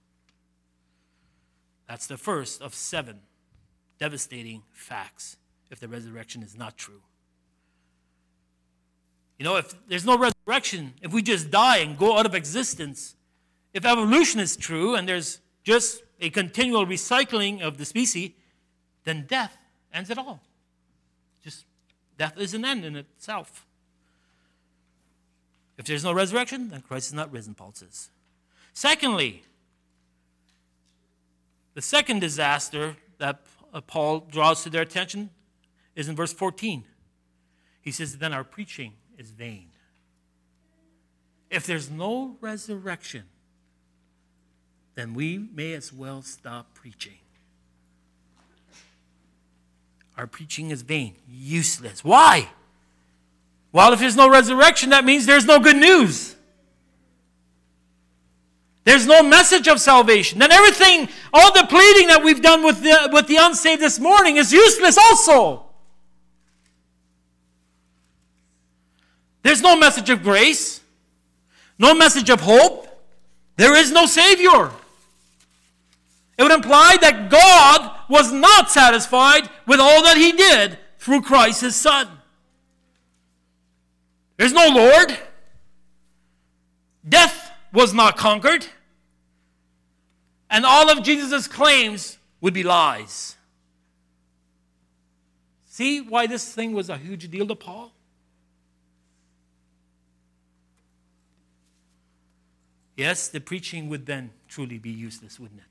That's the first of seven devastating facts if the resurrection is not true. You know, if there's no resurrection, if we just die and go out of existence, if evolution is true and there's just a continual recycling of the species, then death ends it all. Just death is an end in itself. If there's no resurrection, then Christ is not risen, Paul says. Secondly, the second disaster that Paul draws to their attention is in verse fourteen. He says, then our preaching is vain. If there's no resurrection, then we may as well stop preaching. Our preaching is vain, useless. Why? Well, if there's no resurrection, that means there's no good news. There's no message of salvation. Then everything, all the pleading that we've done with the, with the unsaved this morning is useless also. There's no message of grace, no message of hope. There is no Savior. It would imply that God was not satisfied with all that he did through Christ, his Son. There's no Lord. Death was not conquered. And all of Jesus' claims would be lies. See why this thing was a huge deal to Paul? Yes, the preaching would then truly be useless, wouldn't it?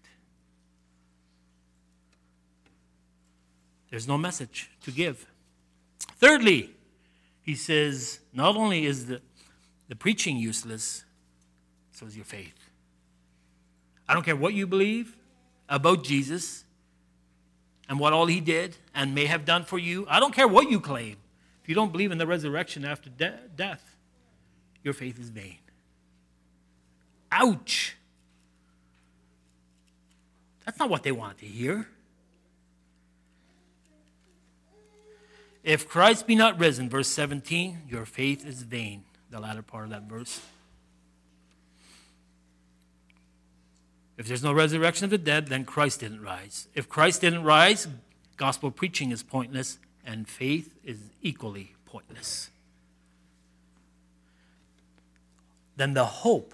There's no message to give. Thirdly, he says, not only is the, the preaching useless, so is your faith. I don't care what you believe about Jesus. and what all he did and may have done for you, I don't care what you claim. If you don't believe in the resurrection after de- death, your faith is vain. Ouch. That's not what they wanted to hear. If Christ be not risen, verse seventeen, your faith is vain. The latter part of that verse. If there's no resurrection of the dead, then Christ didn't rise. If Christ didn't rise, gospel preaching is pointless, and faith is equally pointless. Then the hope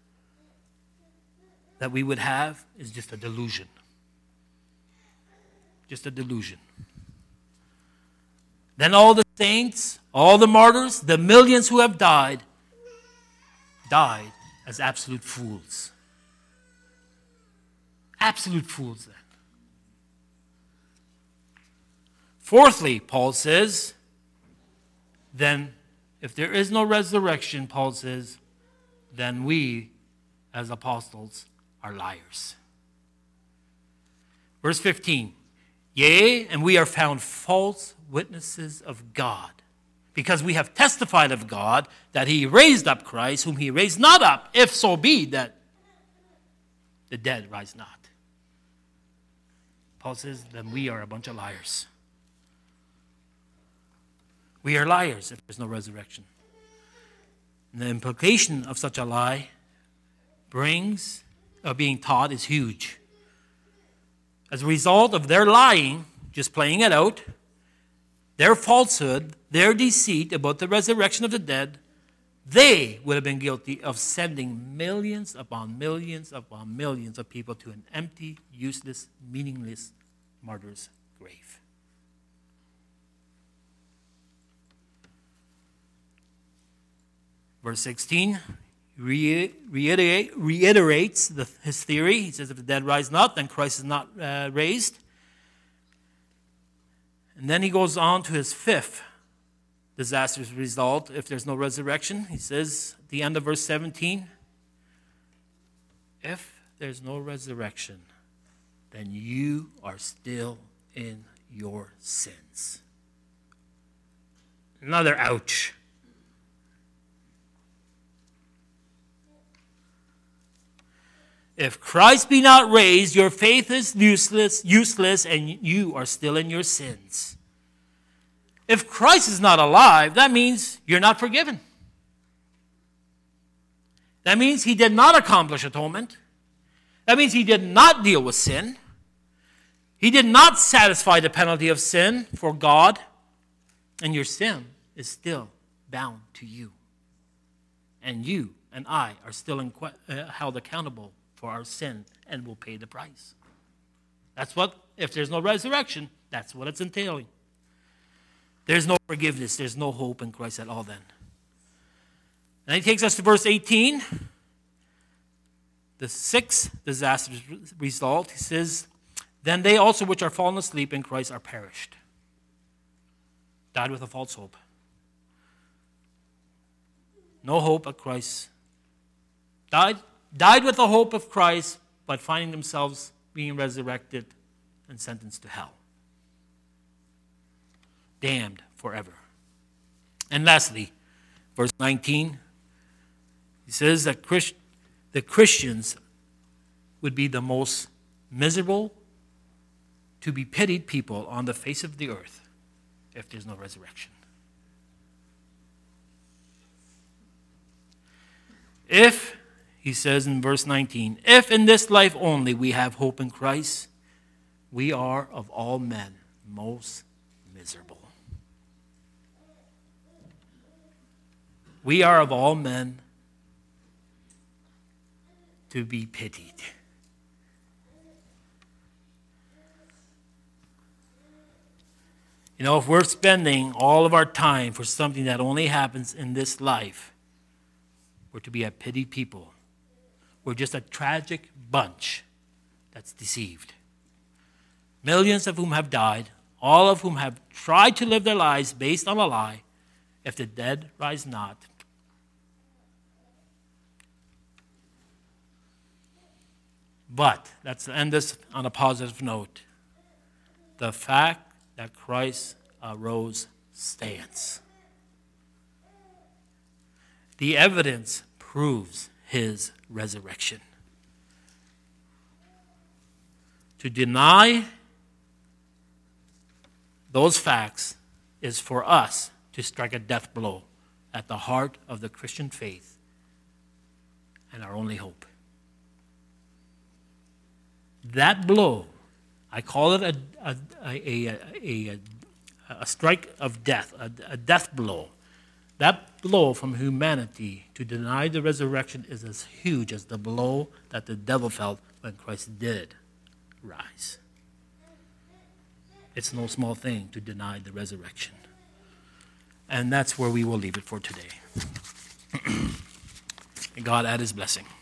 that we would have is just a delusion. Just a delusion. Then all the saints, all the martyrs, the millions who have died, died as absolute fools. Absolute fools then. Fourthly, Paul says, then if there is no resurrection, Paul says, then we as apostles are liars. Verse fifteen, yea, and we are found false witnesses of God, because we have testified of God that he raised up Christ, whom he raised not up, if so be that the dead rise not. Paul says, then we are a bunch of liars. We are liars if there's no resurrection. And the implication of such a lie brings, or being taught, is huge. As a result of their lying, just playing it out, their falsehood, their deceit about the resurrection of the dead, they would have been guilty of sending millions upon millions upon millions of people to an empty, useless, meaningless martyr's grave. Verse sixteen reiterate, reiterates the, his theory. He says, if the dead rise not, then Christ is not uh, raised. And then he goes on to his fifth disastrous result if there's no resurrection. He says at the end of verse seventeen, if there's no resurrection, then you are still in your sins. Another ouch. If Christ be not raised, your faith is useless, useless, and you are still in your sins. If Christ is not alive, that means you're not forgiven. That means he did not accomplish atonement. That means he did not deal with sin. He did not satisfy the penalty of sin for God, and your sin is still bound to you. And you and I are still in, uh, held accountable for our sin and will pay the price. That's what, if there's no resurrection, that's what it's entailing. There's no forgiveness. There's no hope in Christ at all then. And he takes us to verse eighteen. The sixth disastrous result, he says, then they also which are fallen asleep in Christ are perished. Died with a false hope. No hope of Christ. Died, died with the hope of Christ, but finding themselves being resurrected and sentenced to hell. Damned forever. And lastly, verse nineteen, he says that Christ, the Christians would be the most miserable, to be pitied people on the face of the earth if there's no resurrection. If, he says in verse nineteen, if in this life only we have hope in Christ, we are of all men most miserable. We are of all men to be pitied. You know, if we're spending all of our time for something that only happens in this life, we're to be a pitied people. We're just a tragic bunch that's deceived. Millions of whom have died, all of whom have tried to live their lives based on a lie. If the dead rise not, but let's end this on a positive note. the fact that Christ arose stands. The evidence proves his resurrection. To deny those facts is for us to strike a death blow at the heart of the Christian faith and our only hope. That blow, I call it a, a, a, a, a, a strike of death, a, a death blow. That blow from humanity to deny the resurrection is as huge as the blow that the devil felt when Christ did rise. It's no small thing to deny the resurrection. And that's where we will leave it for today. And God add his blessing.